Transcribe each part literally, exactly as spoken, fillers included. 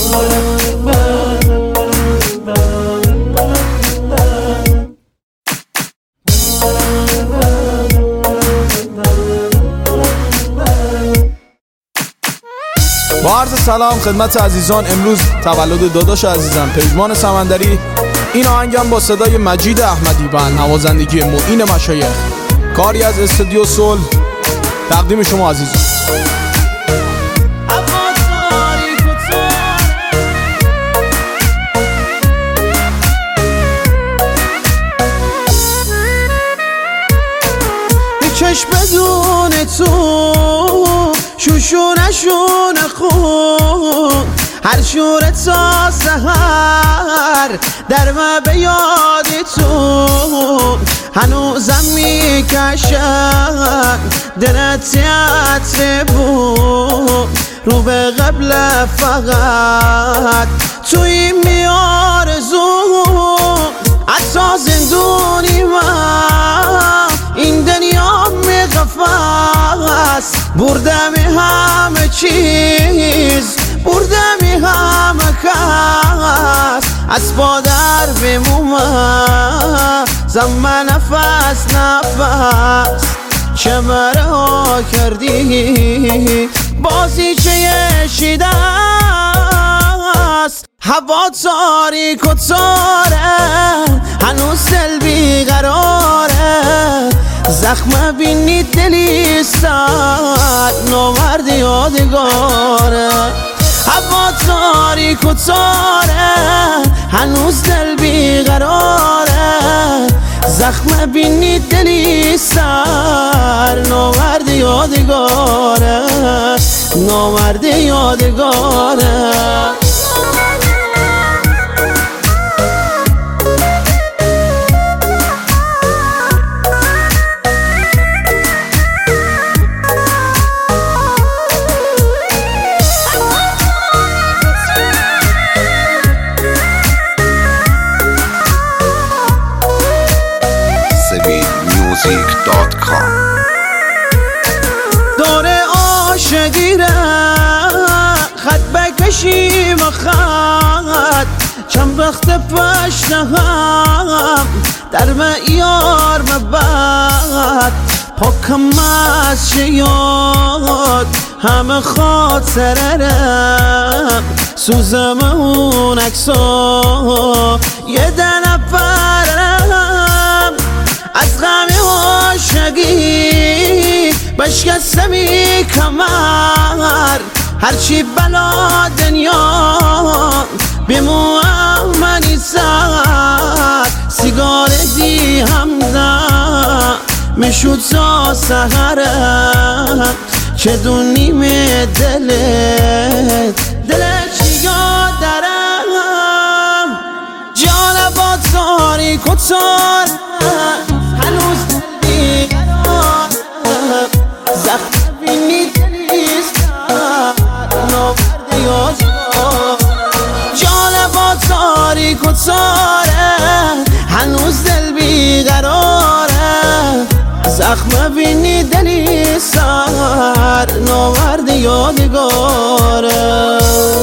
با عرض سلام خدمت عزیزان، امروز تولد داداش عزیزم پیجمان سمندری. این آهنگم با صدای مجید احمدی و نوازندگی معین مشایخ، کاری از استودیو صلح، تقدیم شما عزیزان. چشم بدون تو شوشونشون خون، هر شور تا سحر در ما به یاد تو، هنوزم میکشن دلت یعطر بود، رو به قبل فقط توی میارزو، حتی زندونی من این دنیا میقفص، بردمی همه چیز، بردمی همه کس، از پادر بمومم زمان نفس نفس، چه مرا کردی بازی چه شیده است، هوا تاریک و تاره، هنوز دل بیقراره، زخم بینی دلی سر نامرد یادگاره، هوا تاریک و تاره، هنوز دل بیقراره، زخم بینی دلی سر نامرد یادگاره، نامرد یادگاره. دور عاشقی را خط بکشیم خط، چند وقت پشت هم در معیار مبد، پاکم از شیاد همه خاطرم، سوزم اون اکسا یه دنه پرم، از غم عاشقی بشکستمی کمر، هرچی بلا دنیا بموام منی سر، سیگار دی همزم میشود تا سهرم، چه دونیم دلت دلت چی یاد دارم، جان با تاریک و تار هنوز بیقرارم، زخم بینی دلیست نامرد یادگار، جان با تاریک و تاره، هنوز دل بیقراره، زخم بینی دلی سر نامرد یادگاره.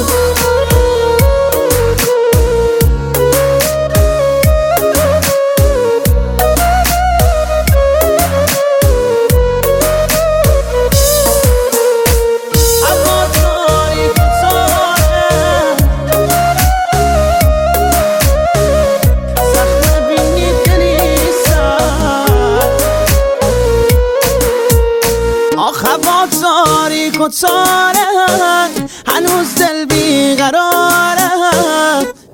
هوا تاریک و تاره، هنوز دل بیقراره،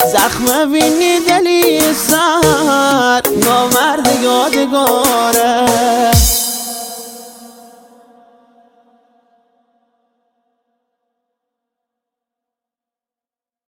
زخم بینی دلی سر نامرد یادگاره.